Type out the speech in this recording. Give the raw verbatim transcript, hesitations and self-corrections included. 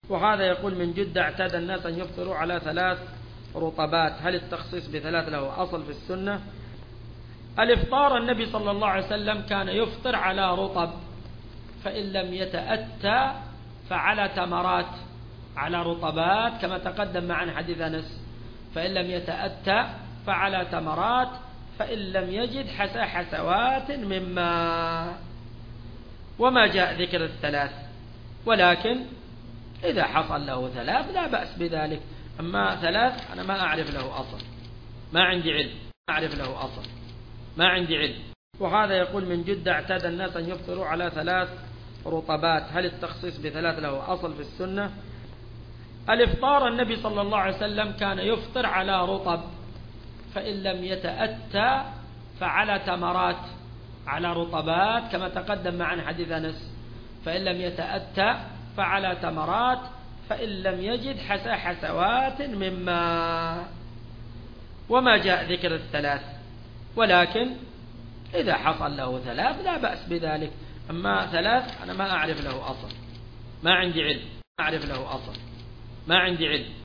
وهذا يقول: من جدة اعتاد الناس أن يفطروا على ثلاث رطبات، هل التخصيص بثلاث له أصل في السنة؟ الإفطار النبي صلى الله عليه وسلم كان يفطر على رطب، فإن لم يتأتى فعلى تمرات، على رطبات كما تقدم معنا حديث أنس، فإن لم يتأتى فعلى تمرات، فإن لم يجد حسى حسوات من ماء، وما جاء ذكر الثلاث، ولكن إذا حصل له ثلاث لا بأس بذلك. أما ثلاث أنا ما أعرف له أصل، ما عندي علم، ما أعرف له أصل، ما عندي علم. وهذا يقول: من جدة اعتاد الناس أن يفطروا على ثلاث رطبات، هل التخصيص بثلاث له أصل في السنة؟ الإفطار النبي صلى الله عليه وسلم كان يفطر على رطب، فإن لم يتأتى فعلى تمرات، على رطبات كما تقدم معنا حديث أنس، فإن لم يتأتى فعلى تمرات، فإن لم يجد حسى حسوات من ماء، وما جاء ذكر الثلاث، ولكن إذا حصل له ثلاث لا بأس بذلك. أما ثلاث أنا ما أعرف له أصل، ما عندي علم، ما أعرف له أصل، ما عندي علم.